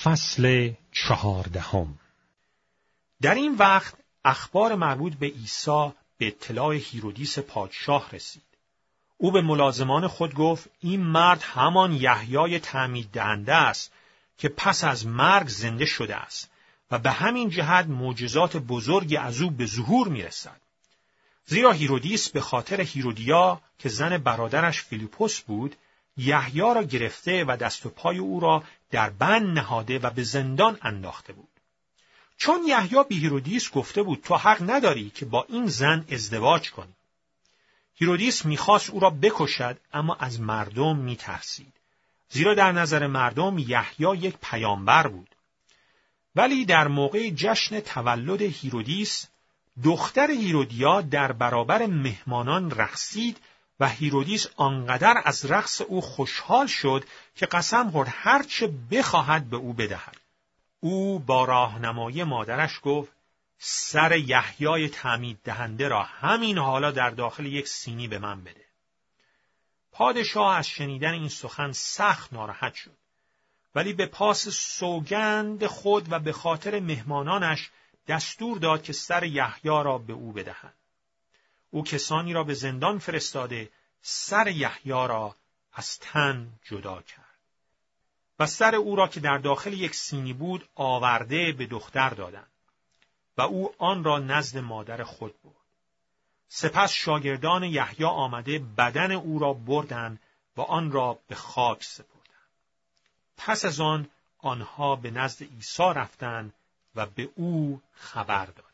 فصل 14. در این وقت اخبار مربوط به عیسی به اطلاع هیرودیس پادشاه رسید. او به ملازمان خود گفت این مرد همان یحیای تعمید دهنده است که پس از مرگ زنده شده است و به همین جهت معجزات بزرگی از او به ظهور می رسد. زیرا هیرودیس به خاطر هیرودیا که زن برادرش فیلیپوس بود، یحیی را گرفته و دست و پای او را در بند نهاده و به زندان انداخته بود. چون یحیی به هیرودیس گفته بود تو حق نداری که با این زن ازدواج کنی. هیرودیس میخواست او را بکشد، اما از مردم میترسید. زیرا در نظر مردم یحیی یک پیامبر بود. ولی در موقع جشن تولد هیرودیس، دختر هیرودیا در برابر مهمانان رقصید و هیرودیس آنقدر از رقص او خوشحال شد که قسم خورد هرچه بخواهد به او بدهد. او با راهنمایی مادرش گفت سر یحیای تعمید دهنده را همین حالا در داخل یک سینی به من بده. پادشاه از شنیدن این سخن سخت ناراحت شد، ولی به پاس سوگند خود و به خاطر مهمانانش دستور داد که سر یحیی را به او بدهند. او کسانی را به زندان فرستاده سر یحیی را از تن جدا کرد و سر او را که در داخل یک سینی بود آورده به دختر دادند و او آن را نزد مادر خود برد. سپس شاگردان یحیی آمده بدن او را بردند و آن را به خاک سپردند. پس از آن آنها به نزد عیسی رفتند و به او خبر دادند.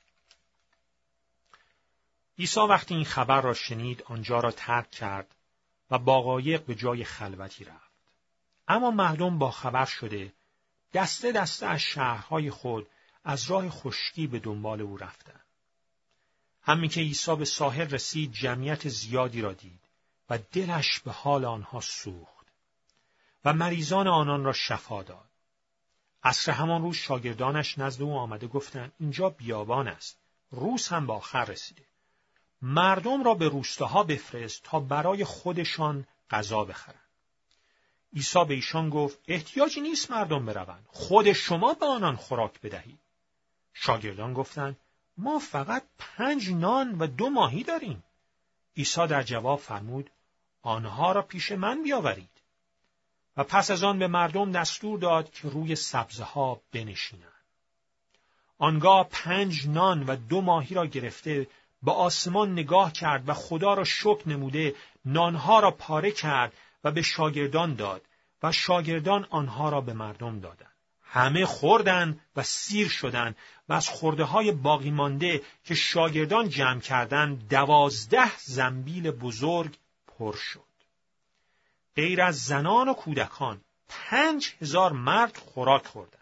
عیسی وقتی این خبر را شنید آنجا را ترک کرد و با قایق به جای خلوتی رفت. اما مردم با خبر شده دسته دسته از شهرهای خود از راه خشکی به دنبال او رفتند. همین که عیسی به ساحل رسید جمعیت زیادی را دید و دلش به حال آنها سوخت و مریضان آنان را شفا داد. عصر همان روز شاگردانش نزد او آمده گفتند اینجا بیابان است، روز هم به آخر رسیده. مردم را به روستاها بفرست تا برای خودشان غذا بخرند. عیسی به ایشان گفت احتیاجی نیست مردم بروند، خود شما به آنان خوراک بدهید. شاگردان گفتند ما فقط 5 نان و 2 ماهی داریم. عیسی در جواب فرمود آنها را پیش من بیاورید. و پس از آن به مردم دستور داد که روی سبزه ها بنشینند. آنگاه 5 نان و 2 ماهی را گرفته به آسمان نگاه کرد و خدا را شکر نموده نانها را پاره کرد و به شاگردان داد و شاگردان آنها را به مردم دادند. همه خوردند و سیر شدند و از خرده‌های باقی مانده که شاگردان جمع کردند 12 زنبیل بزرگ پر شد. غیر از زنان و کودکان 5000 مرد خوراک خوردند.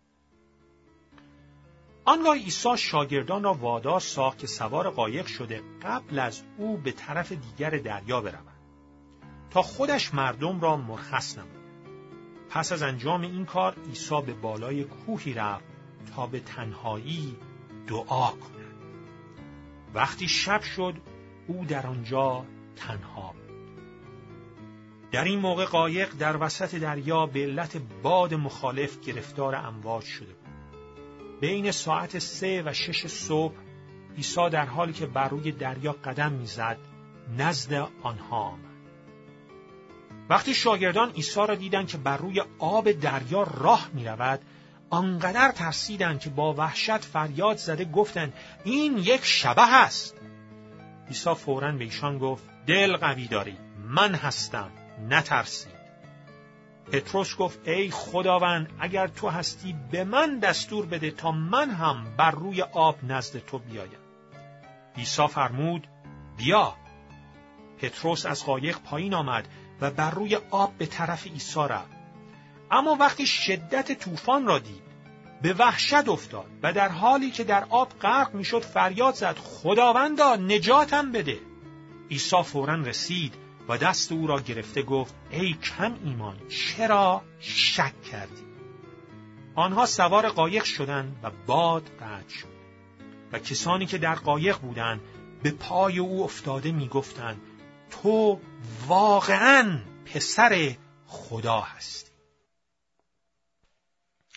آنگاه عیسی شاگردان را وادار ساخت که سوار قایق شده قبل از او به طرف دیگر دریا بروند تا خودش مردم را مرخص نماید. پس از انجام این کار عیسی به بالای کوهی رفت تا به تنهایی دعا کند. وقتی شب شد او در آنجا تنها بود. در این موقع قایق در وسط دریا به علت باد مخالف گرفتار امواج شده بود. بین ساعت 3 و 6 صبح عیسی در حالی که بر روی دریا قدم می‌زد نزد آنها آمد. وقتی شاگردان عیسی را دیدند که بر روی آب دریا راه می‌رود، آنقدر ترسیدند که با وحشت فریاد زده گفتند این یک شبح است. عیسی فوراً به ایشان گفت دل قوی دارید، من هستم، نترسید. پتروس گفت ای خداوند اگر تو هستی به من دستور بده تا من هم بر روی آب نزد تو بیایم. عیسی فرمود بیا. پتروس از قایق پایین آمد و بر روی آب به طرف عیسی رفت. اما وقتی شدت طوفان را دید به وحشت افتاد و در حالی که در آب غرق میشد فریاد زد خداوندا نجاتم بده. عیسی فوراً رسید و دست او را گرفته گفت ای کم ایمان چرا شک کردی؟ آنها سوار قایق شدند و باد قطع شد و کسانی که در قایق بودند به پای او افتاده میگفتند تو واقعاً پسر خدا هستی.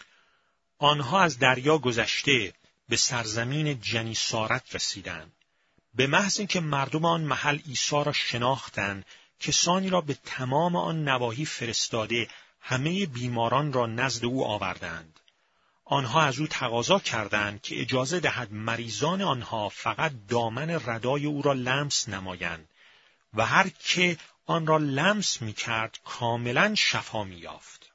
آنها از دریا گذشته به سرزمین جنیسارت رسیدند. به محض اینکه مردم آن محل عیسی را شناختند، کسانی را به تمام آن نواحی فرستاده همه بیماران را نزد او آوردند. آنها از او تقاضا کردند که اجازه دهد مریضان آنها فقط دامن ردای او را لمس نمایند و هر که آن را لمس می‌کرد کاملاً شفا می‌یافت.